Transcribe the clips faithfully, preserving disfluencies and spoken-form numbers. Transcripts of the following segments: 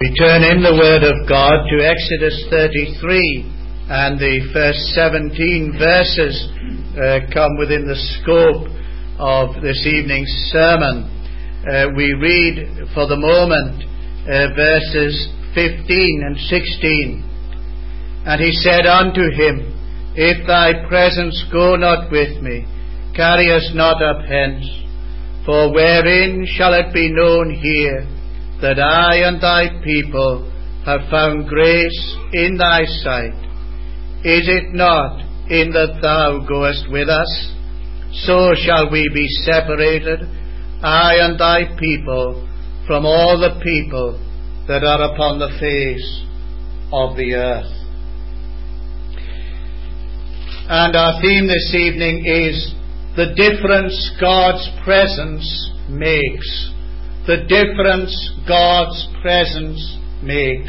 We turn in the Word of God to Exodus thirty-three, and the first seventeen verses uh, come within the scope of this evening's sermon. Uh, we read for the moment uh, verses fifteen and sixteen. And he said unto him, If thy presence go not with me, carry us not up hence. For wherein shall it be known here that I and thy people have found grace in thy sight? Is it not in that thou goest with us? So shall we be separated, I and thy people, from all the people that are upon the face of the earth. And our theme this evening is the difference God's presence makes. The difference God's presence makes.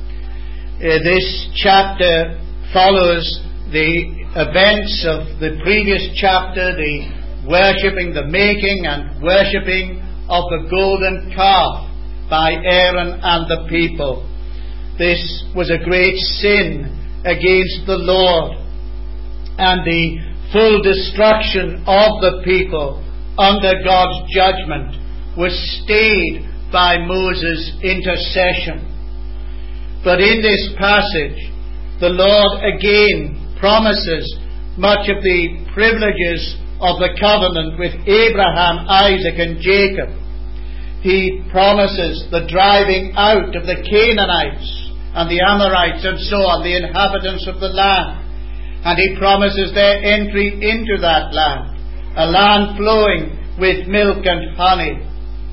Uh, this chapter follows the events of the previous chapter, the worshipping, the making and worshipping of the golden calf by Aaron and the people. This was a great sin against the Lord, and the full destruction of the people under God's judgment was stayed by Moses' intercession. But in this passage, the Lord again promises much of the privileges of the covenant with Abraham, Isaac, and Jacob. He promises the driving out of the Canaanites and the Amorites and so on, the inhabitants of the land. And he promises their entry into that land, a land flowing with milk and honey.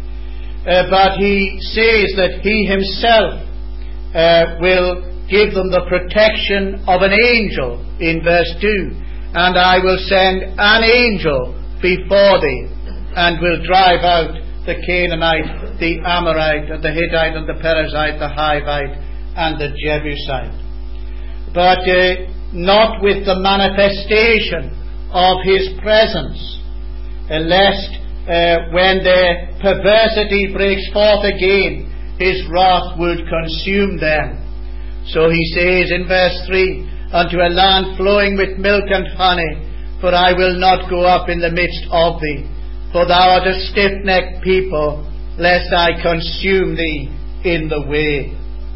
Uh, but he says that he himself uh, will give them the protection of an angel in verse two. And I will send an angel before thee, and will drive out the Canaanite, the Amorite, and the Hittite, and the Perizzite, the Hivite, and the Jebusite. But uh, not with the manifestation of his presence, uh, lest uh, when their perversity breaks forth again, his wrath would consume them. So he says in verse three, Unto a land flowing with milk and honey, for I will not go up in the midst of thee, for thou art a stiff-necked people, lest I consume thee in the way.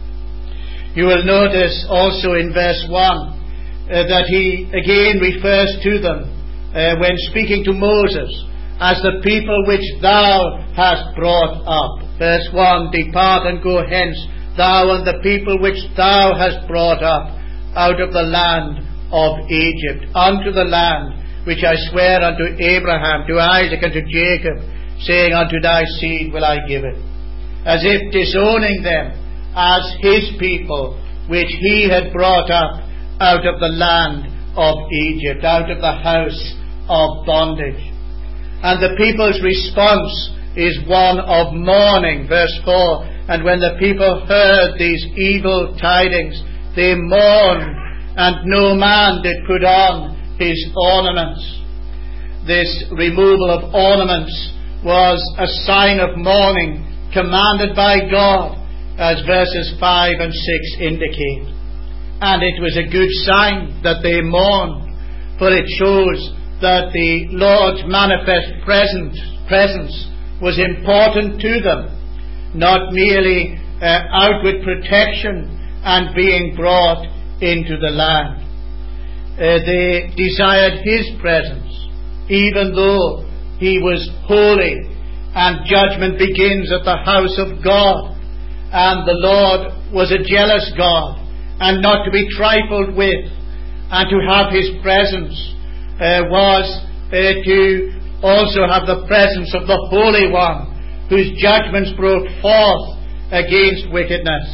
You will notice also in verse one uh, that he again refers to them uh, when speaking to Moses as the people which thou hast brought up. Verse one, Depart and go hence, thou and the people which thou hast brought up out of the land of Egypt, unto the land which I swear unto Abraham, to Isaac, and to Jacob, saying, Unto thy seed will I give it. As if disowning them as his people, which he had brought up out of the land of Egypt, out of the house of bondage. And the people's response is one of mourning. Verse four, And when the people heard these evil tidings, they mourned, and no man did put on his ornaments. This removal of ornaments was a sign of mourning commanded by God, as verses five and six indicate. And it was a good sign that they mourned, for it shows that the Lord's manifest presence, presence was important to them, not merely uh, outward protection and being brought into the land. Uh, they desired his presence, even though he was holy, and judgment begins at the house of God, and the Lord was a jealous God, and not to be trifled with, and to have his presence uh, was uh, to also have the presence of the Holy One, whose judgments broke forth against wickedness.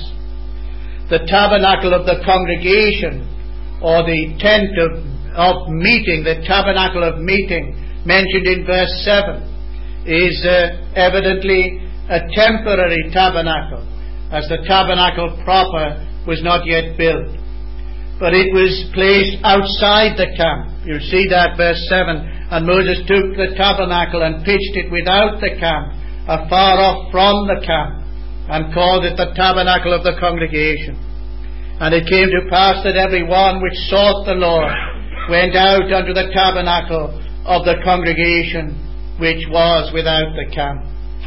The tabernacle of the congregation, or the tent of, of meeting, the tabernacle of meeting, mentioned in verse seven, is uh, evidently a temporary tabernacle, as the tabernacle proper was not yet built. But it was placed outside the camp. You'll see that, verse seven. And Moses took the tabernacle and pitched it without the camp, afar off from the camp, and called it the tabernacle of the congregation. And it came to pass that every one which sought the Lord went out unto the tabernacle of the congregation which was without the camp.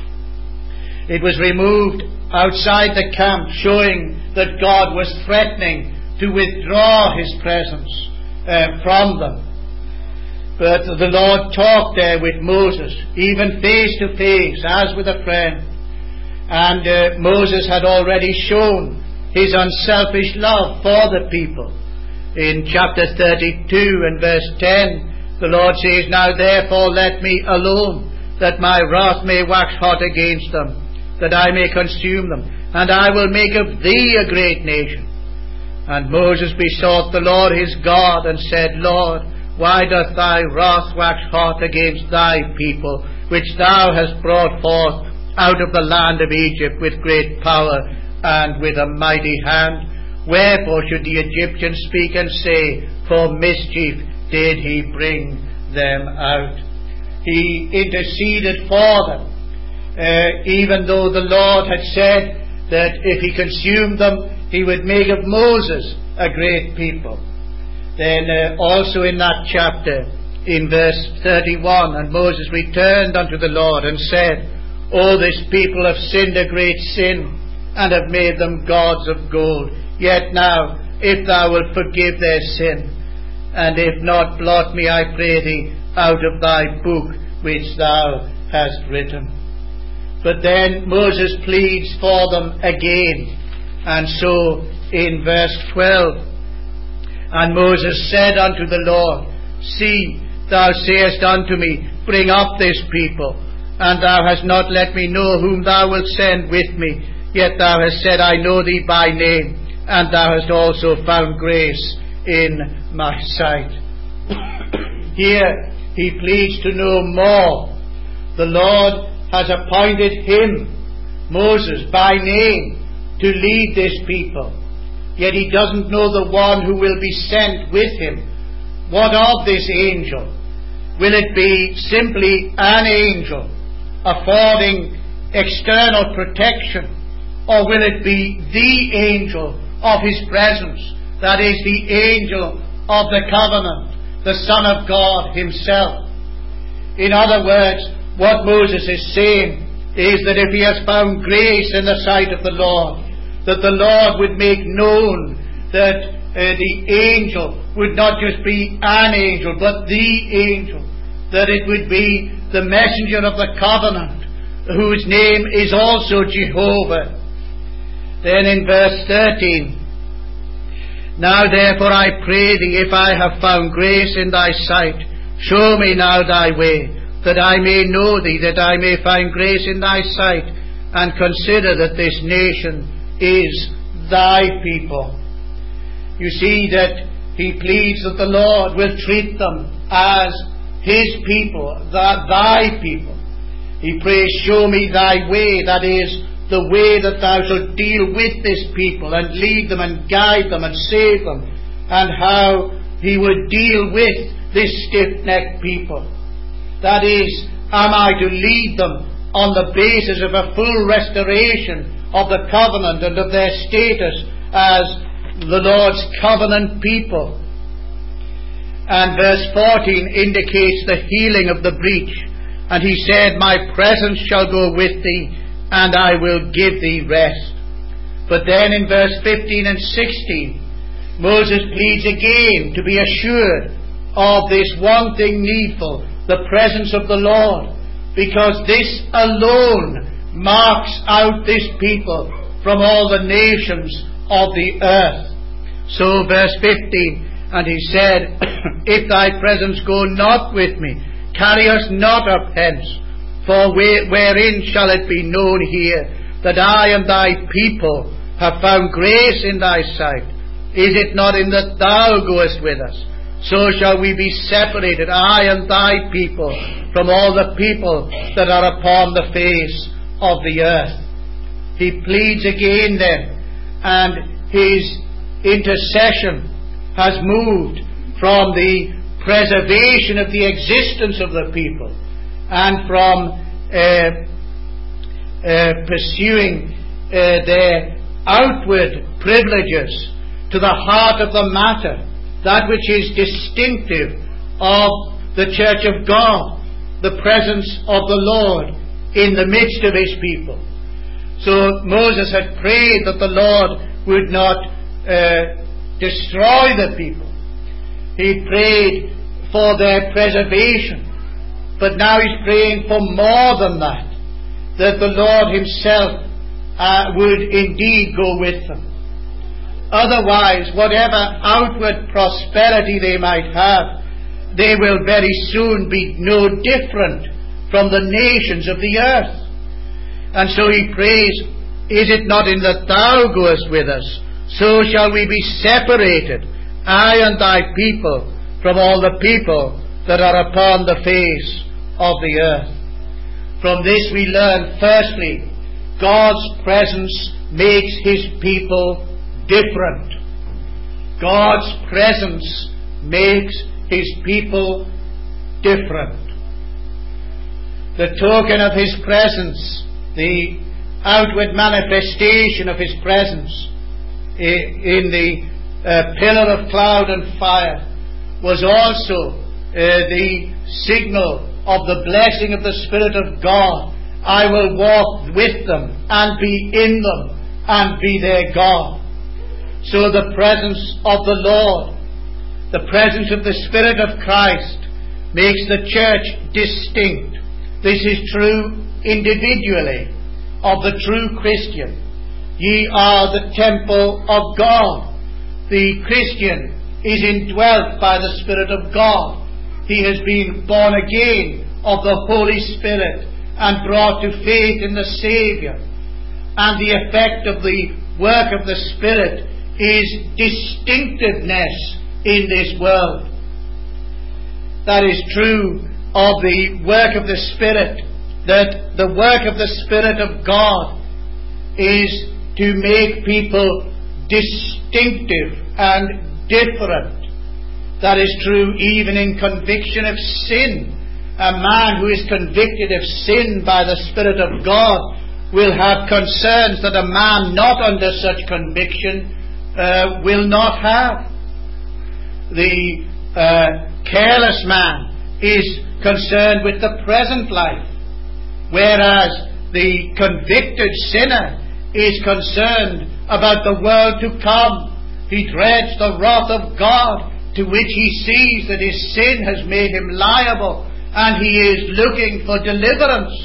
It was removed outside the camp, showing that God was threatening to withdraw His presence uh, from them. But the Lord talked there with Moses, even face to face, as with a friend. And uh, Moses had already shown his unselfish love for the people. In chapter thirty-two and verse ten, the Lord says, Now therefore let me alone, that my wrath may wax hot against them, that I may consume them, and I will make of thee a great nation. And Moses besought the Lord his God, and said, Lord, why doth thy wrath wax hot against thy people, which thou hast brought forth out of the land of Egypt with great power and with a mighty hand? Wherefore should the Egyptians speak and say, For mischief did he bring them out? He interceded for them, uh, even though the Lord had said that if he consumed them, he would make of Moses a great people. Then uh, also in that chapter, in verse thirty-one, and Moses returned unto the Lord and said, O this people have sinned a great sin, and have made them gods of gold. Yet now, if thou wilt forgive their sin, and if not, blot me, I pray thee, out of thy book which thou hast written. But then Moses pleads for them again, and so in verse twelve, And Moses said unto the Lord, See, thou sayest unto me, Bring up this people, and thou hast not let me know whom thou wilt send with me. Yet thou hast said, I know thee by name, and thou hast also found grace in my sight. Here he pleads to know more. The Lord has appointed him, Moses, by name, to lead this people. Yet he doesn't know the one who will be sent with him. What of this angel? Will it be simply an angel affording external protection, or will it be the angel of his presence, that is, the angel of the covenant, the Son of God himself? In other words, what Moses is saying is that if he has found grace in the sight of the Lord, that the Lord would make known that uh, the angel would not just be an angel, but the angel, that it would be the messenger of the covenant, whose name is also Jehovah. Then in verse thirteen, Now therefore I pray thee, if I have found grace in thy sight, show me now thy way, that I may know thee, that I may find grace in thy sight, and consider that this nation is thy people. You see that he pleads that the Lord will treat them as his people, that thy people. He prays, show me thy way, that is, the way that thou shalt deal with this people and lead them and guide them and save them, and how he would deal with this stiff-necked people. That is, am I to lead them on the basis of a full restoration of the covenant and of their status as the Lord's covenant people? And verse fourteen indicates the healing of the breach. And he said, My presence shall go with thee, and I will give thee rest. But then in verse fifteen and sixteen, Moses pleads again to be assured of this one thing needful, the presence of the Lord, because this alone marks out this people from all the nations of the earth. So verse fifteen, And he said, If thy presence go not with me, carry us not up hence, for wherein shall it be known here that I and thy people have found grace in thy sight? Is it not in that thou goest with us? So shall we be separated, I and thy people, from all the people that are upon the face of the earth. He pleads again then, and his intercession has moved from the preservation of the existence of the people and from uh, uh, pursuing uh, their outward privileges to the heart of the matter, that which is distinctive of the Church of God, the presence of the Lord in the midst of His people. So Moses had prayed that the Lord would not uh, destroy the people. He prayed for their preservation. But now he's praying for more than that, that the Lord Himself uh, would indeed go with them. Otherwise, whatever outward prosperity they might have, they will very soon be no different from the nations of the earth. And so he prays, is it not in that Thou goest with us, so shall we be separated, I and Thy people, from all the people that are upon the face of the earth. From this we learn, firstly, God's presence makes His people different. God's presence makes His people different. The token of His presence, the outward manifestation of His presence in the uh, pillar of cloud and fire, was also uh, the signal of the blessing of the Spirit of God. I will walk with them and be in them and be their God. So the presence of the Lord, the presence of the Spirit of Christ, makes the church distinct. This is true individually of the true Christian. Ye are the temple of God. The Christian is indwelt by the Spirit of God. He has been born again of the Holy Spirit and brought to faith in the Saviour. And the effect of the work of the Spirit is distinctiveness in this world. That is true of the work of the Spirit, that the work of the Spirit of God is to make people distinctive and different. That is true even in conviction of sin. A man who is convicted of sin by the Spirit of God will have concerns that a man not under such conviction uh, will not have. The uh, careless man is concerned with the present life, whereas the convicted sinner is concerned about the world to come. He dreads the wrath of God, to which he sees that his sin has made him liable, and he is looking for deliverance.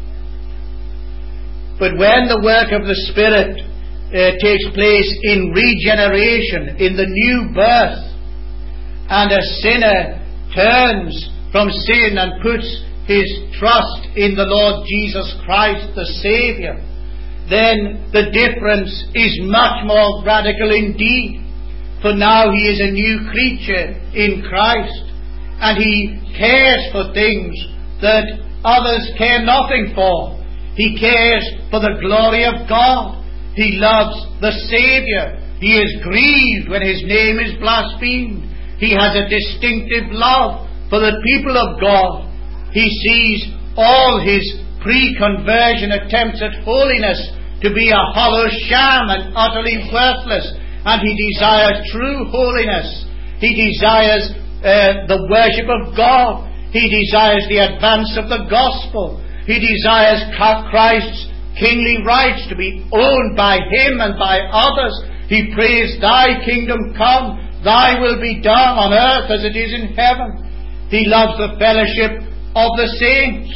But when the work of the Spirit uh, takes place in regeneration, in the new birth, and a sinner turns from sin and puts his trust in the Lord Jesus Christ, the Saviour, then the difference is much more radical indeed. For now he is a new creature in Christ, and he cares for things that others care nothing for. He cares for the glory of God. He loves the Saviour. He is grieved when His name is blasphemed. He has a distinctive love for the people of God. He sees all his pre-conversion attempts at holiness to be a hollow sham and utterly worthless, and he desires true holiness. He desires uh, the worship of God. He desires the advance of the gospel. He desires Christ's kingly rights to be owned by Him and by others. He prays, Thy kingdom come, Thy will be done on earth as it is in heaven. He loves the fellowship of the saints.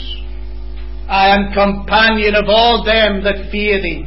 I am companion of all them that fear Thee.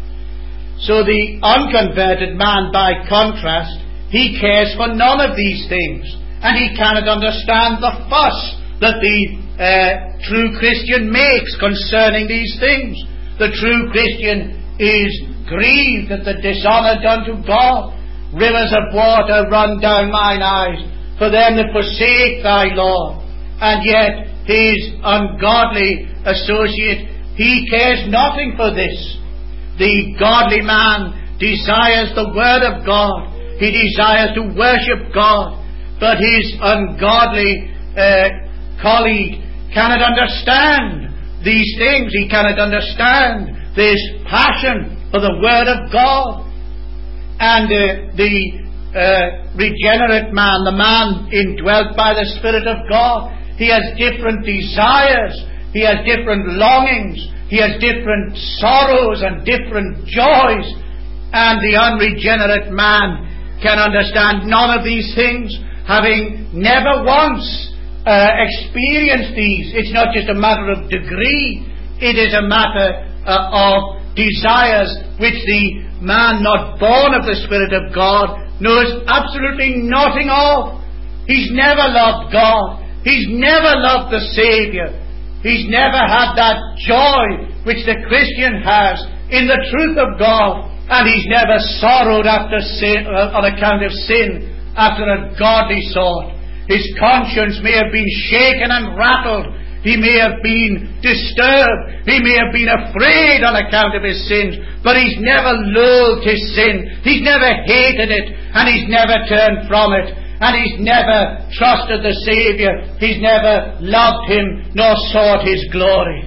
So the unconverted man, by contrast, he cares for none of these things, and he cannot understand the fuss that the uh, true Christian makes concerning these things. The true Christian is grieved at the dishonour done to God. Rivers of water run down mine eyes for them that forsake Thy law. And yet his ungodly associate, he cares nothing for this. The godly man desires the Word of God. He desires to worship God. But his ungodly uh, colleague cannot understand these things. He cannot understand this passion for the Word of God. And uh, the uh, regenerate man, the man indwelt by the Spirit of God, he has different desires, he has different longings, he has different sorrows and different joys. And the unregenerate man can understand none of these things, having never once uh, experienced these. It's not just a matter of degree, it is a matter uh, of desires which the man not born of the Spirit of God knows absolutely nothing of. He's never loved God. He's never loved the Saviour. He's never had that joy which the Christian has in the truth of God. And he's never sorrowed after sin, uh, on account of sin after a godly sort. His conscience may have been shaken and rattled. He may have been disturbed. He may have been afraid on account of his sins. But he's never loathed his sin. He's never hated it. And he's never turned from it. And he's never trusted the Saviour. He's never loved Him nor sought His glory.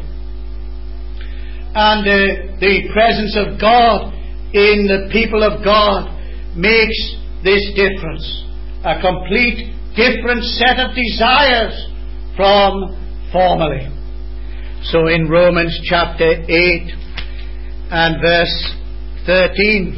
And uh, the presence of God in the people of God makes this difference. A complete different set of desires from formerly. So in Romans chapter eight and verse thirteen,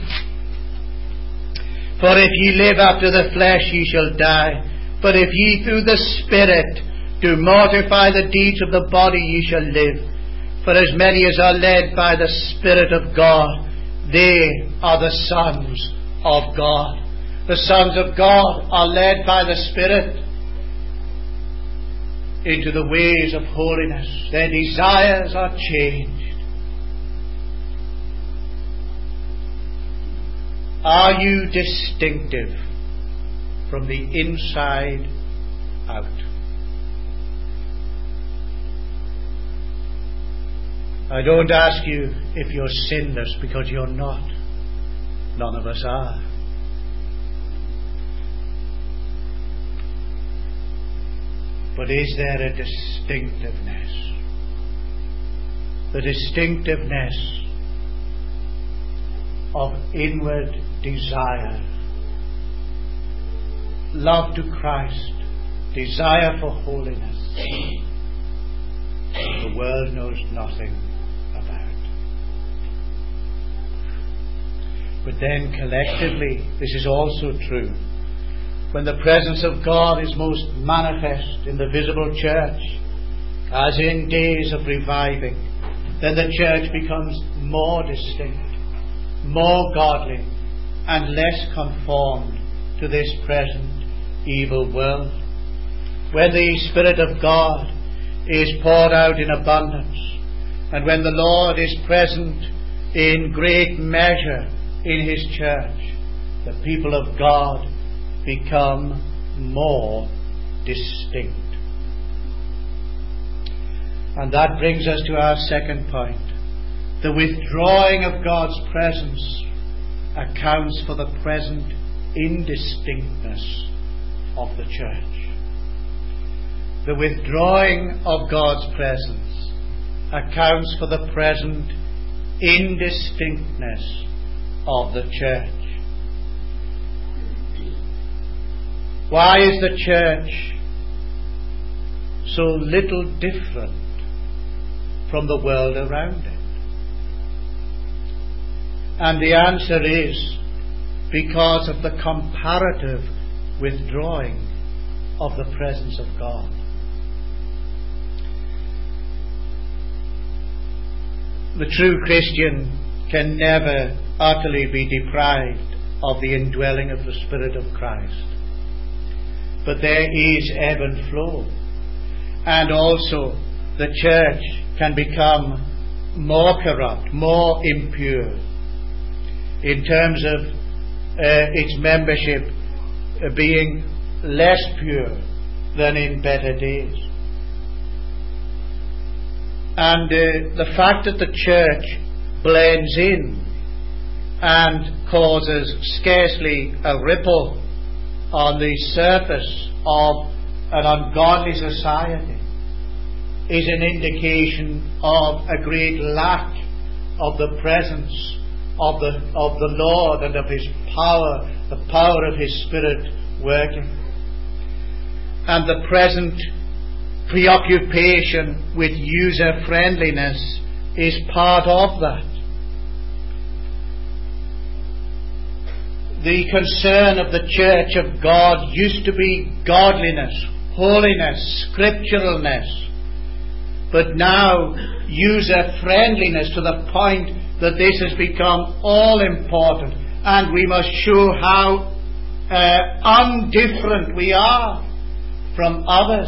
for if ye live after the flesh, ye shall die. But if ye through the Spirit do mortify the deeds of the body, ye shall live. For as many as are led by the Spirit of God, they are the sons of God. The sons of God are led by the Spirit into the ways of holiness. Their desires are changed. Are you distinctive from the inside out? I don't ask you if you're sinless, because you're not. None of us are. But is there a distinctiveness? The distinctiveness of inward desire, love to Christ, desire for holiness, the world knows nothing about. But then collectively, this is also true. When the presence of God is most manifest in the visible church, as in days of reviving, then the church becomes more distinct, more godly, and less conformed to this present evil world. When the Spirit of God is poured out in abundance, and when the Lord is present in great measure in His church, the people of God become more distinct. And that brings us to our second point. The withdrawing of God's presence accounts for the present indistinctness of the church. The withdrawing of God's presence accounts for the present indistinctness of the church. Why is the church so little different from the world around it? And the answer is because of the comparative withdrawing of the presence of God. The true Christian can never utterly be deprived of the indwelling of the Spirit of Christ. But there is ebb and flow. And also the church can become more corrupt, more impure, in terms of uh, its membership uh, being less pure than in better days. And uh, the fact that the church blends in and causes scarcely a ripple on the surface of an ungodly society is an indication of a great lack of the presence of the, of the Lord and of His power, the power of His Spirit working. And the present preoccupation with user-friendliness is part of that. The concern of the Church of God used to be godliness, holiness, scripturalness. But now, user-friendliness to the point that this has become all-important. And we must show how uh, undifferent we are from others.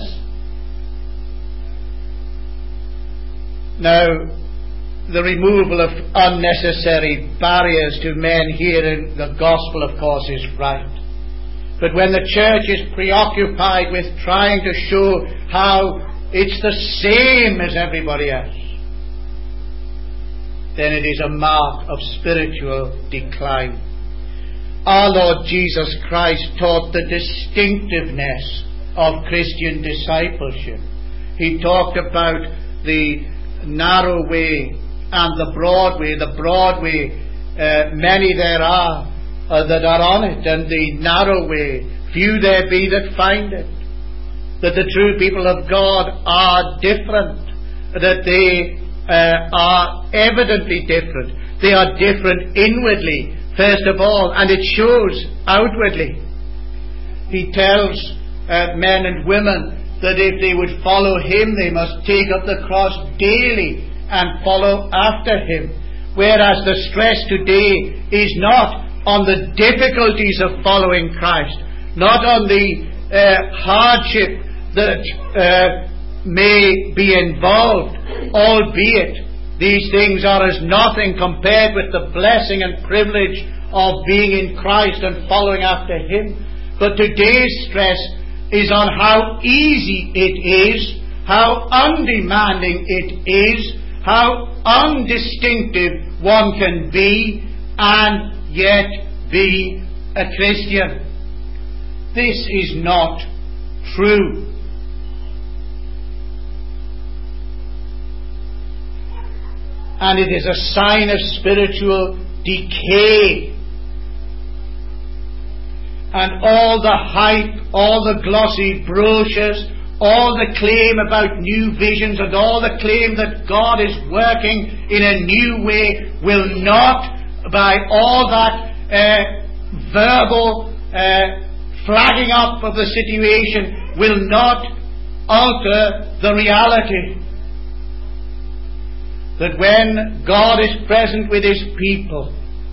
Now, the removal of unnecessary barriers to men hearing the gospel, of course, is right. But when the church is preoccupied with trying to show how it's the same as everybody else, then it is a mark of spiritual decline. Our Lord Jesus Christ taught the distinctiveness of Christian discipleship. He talked about the narrow way and the broad way. The broad way, uh, many there are uh, that are on it, and the narrow way, few there be that find it. That the true people of God are different, that they uh, are evidently different. They are different inwardly, first of all, and it shows outwardly. He tells uh, men and women that if they would follow Him, they must take up the cross daily and follow after Him. Whereas the stress today is not on the difficulties of following Christ, not on the uh, hardship that uh, may be involved, albeit these things are as nothing compared with the blessing and privilege of being in Christ and following after Him. But today's stress is on how easy it is, how undemanding it is, how undistinctive one can be and yet be a Christian. This is not true. And it is a sign of spiritual decay. And all the hype, all the glossy brochures, all the claim about new visions and all the claim that God is working in a new way will not, by all that uh, verbal uh, flagging up of the situation, will not alter the reality. That when God is present with His people,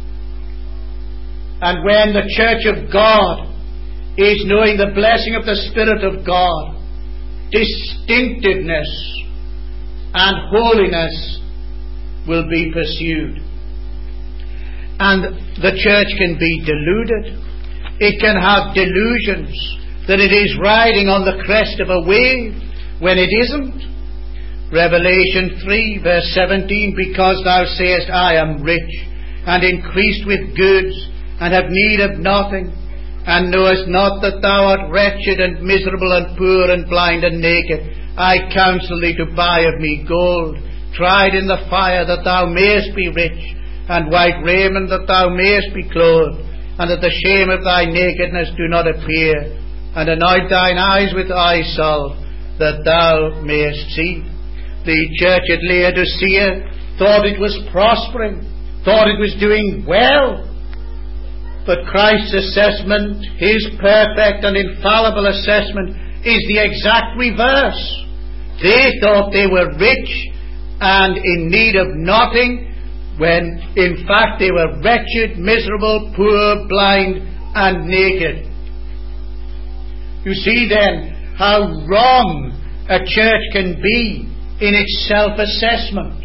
and when the church of God is knowing the blessing of the Spirit of God, distinctiveness and holiness will be pursued. And the church can be deluded. It can have delusions that it is riding on the crest of a wave when it isn't. Revelation three verse seventeen, because thou sayest, I am rich, and increased with goods, and have need of nothing, and knowest not that thou art wretched and miserable and poor and blind and naked, I counsel thee to buy of me gold, tried in the fire, that thou mayest be rich, and white raiment, that thou mayest be clothed, and that the shame of thy nakedness do not appear, and anoint thine eyes with eye salve, that thou mayest see. The church at Laodicea thought it was prospering, thought it was doing well. But Christ's assessment, His perfect and infallible assessment, is the exact reverse. They thought they were rich and in need of nothing, when in fact they were wretched, miserable, poor, blind, and naked. You see then how wrong a church can be in its self-assessment.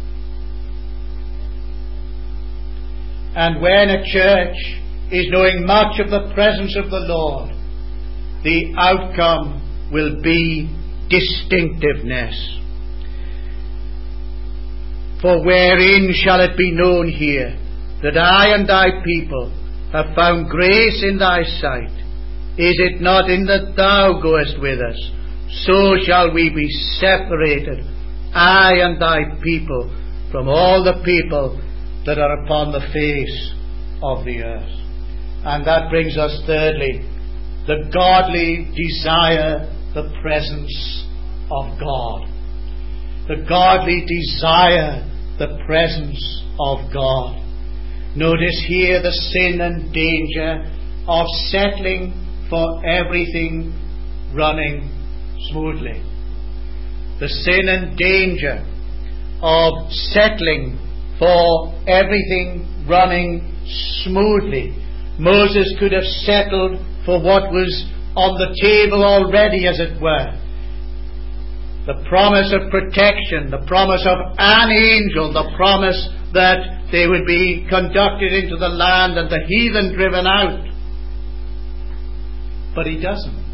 And when a church is knowing much of the presence of the Lord, the outcome will be distinctiveness. For wherein shall it be known here that I and thy people have found grace in thy sight? Is it not in that thou goest with us? So shall we be separated, I and thy people, from all the people that are upon the face of the earth. And that brings us thirdly, the godly desire the presence of God. The godly desire the presence of God. Notice here the sin and danger of settling for everything running smoothly. The sin and danger of settling for everything running smoothly. Moses could have settled for what was on the table already, as it were. The promise of protection, the promise of an angel, the promise that they would be conducted into the land and the heathen driven out. But he doesn't.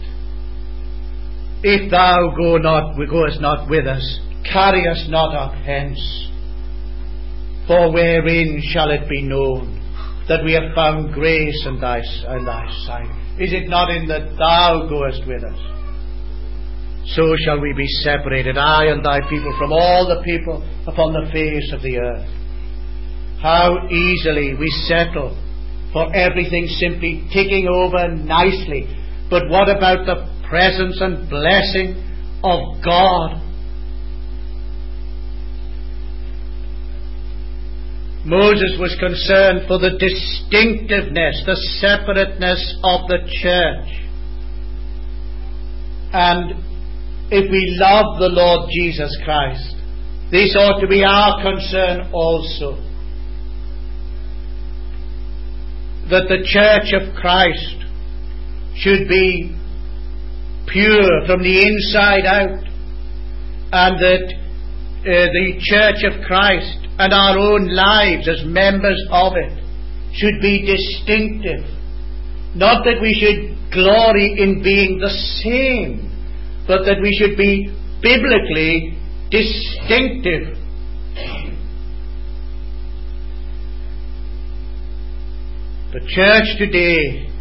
If thou go not, goest not with us, carry us not up hence. For wherein shall it be known that we have found grace in thy, in thy sight? Is it not in that thou goest with us? So shall we be separated, I and thy people, from all the people upon the face of the earth. How easily we settle for everything simply ticking over nicely. But what about the presence and blessing of God? Moses was concerned for the distinctiveness, the separateness of the church. And if we love the Lord Jesus Christ, this ought to be our concern also. That the church of Christ should be pure from the inside out, and that uh, the church of Christ and our own lives as members of it should be distinctive. Not that we should glory in being the same, but that we should be biblically distinctive. The church today,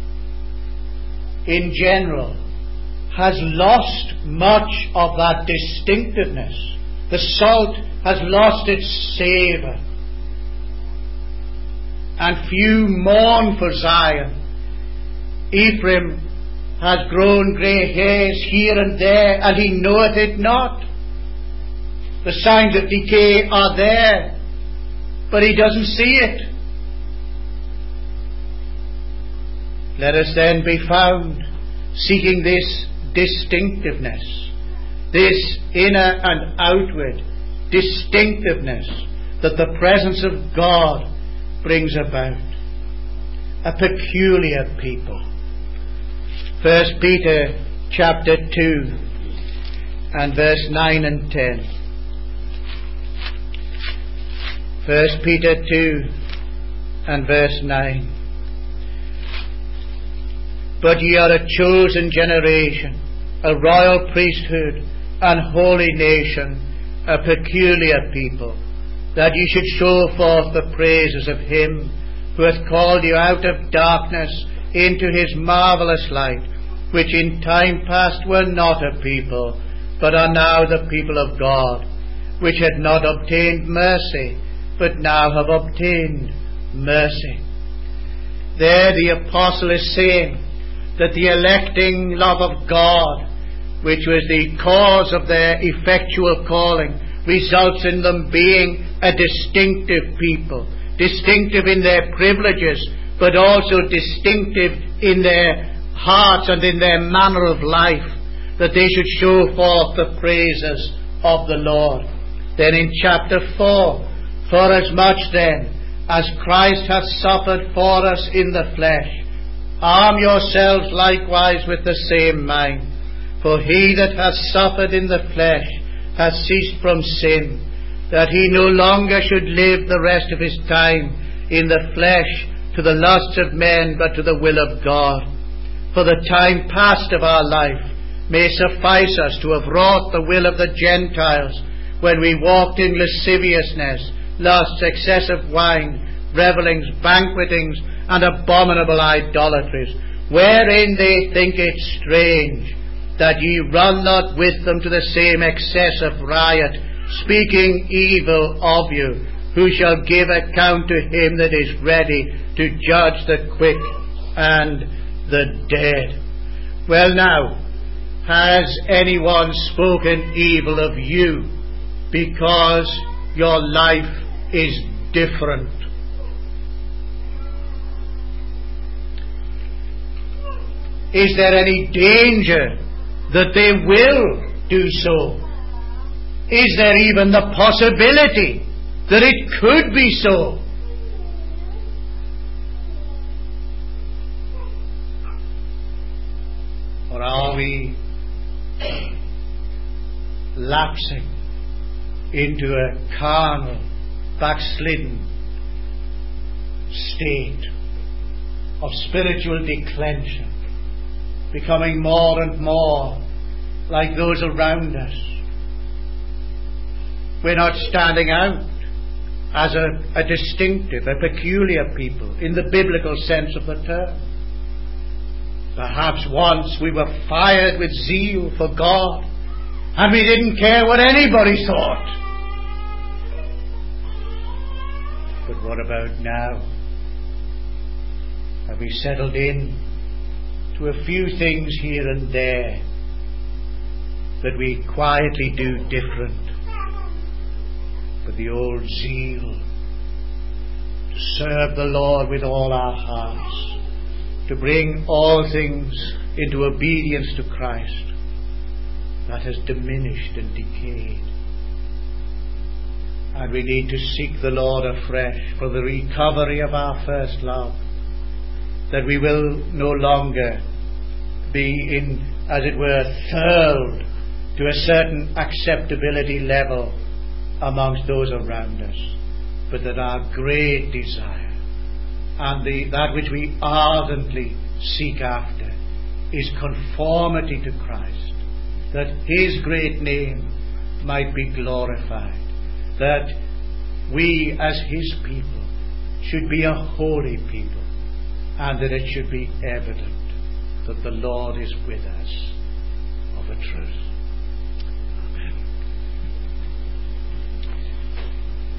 in general, has lost much of that distinctiveness. The salt has lost its savour. And few mourn for Zion. Ephraim has grown grey hairs here and there, and he knoweth it not. The signs of decay are there, but he doesn't see it. Let us then be found seeking this distinctiveness, this inner and outward distinctiveness that the presence of God brings about. A peculiar people. First Peter chapter two and verse nine and ten. First Peter two and verse nine. But ye are a chosen generation, a royal priesthood, an holy nation, a peculiar people, that ye should show forth the praises of him who hath called you out of darkness into his marvellous light, which in time past were not a people, but are now the people of God, which had not obtained mercy, but now have obtained mercy. There the apostle is saying that the electing love of God, which was the cause of their effectual calling, results in them being a distinctive people, distinctive in their privileges, but also distinctive in their hearts and in their manner of life, that they should show forth the praises of the Lord. Then in chapter four, forasmuch then as Christ hath suffered for us in the flesh, arm yourselves likewise with the same mind. For he that hath suffered in the flesh hath ceased from sin, that he no longer should live the rest of his time in the flesh to the lusts of men, but to the will of God. For the time past of our life may suffice us to have wrought the will of the Gentiles, when we walked in lasciviousness, lusts, excessive wine, revellings, banquetings, and abominable idolatries, wherein they think it strange that ye run not with them to the same excess of riot, speaking evil of you, who shall give account to him that is ready to judge the quick and the dead. Well now, has anyone spoken evil of you because your life is different? Is there any danger that they will do so? Is there even the possibility that it could be so? Or are we lapsing into a carnal, backslidden state of spiritual declension, becoming more and more like those around us? We're not standing out as a, a distinctive, a peculiar people in the biblical sense of the term. Perhaps once we were fired with zeal for God and we didn't care what anybody thought. But what about now? Have we settled in to a few things here and there that we quietly do different? But the old zeal to serve the Lord with all our hearts, to bring all things into obedience to Christ, that has diminished and decayed. And we need to seek the Lord afresh for the recovery of our first love, that we will no longer be in, as it were, hurled to a certain acceptability level amongst those around us, but that our great desire and the, that which we ardently seek after is conformity to Christ, that His great name might be glorified, that we as His people should be a holy people, and that it should be evident that the Lord is with us of a truth.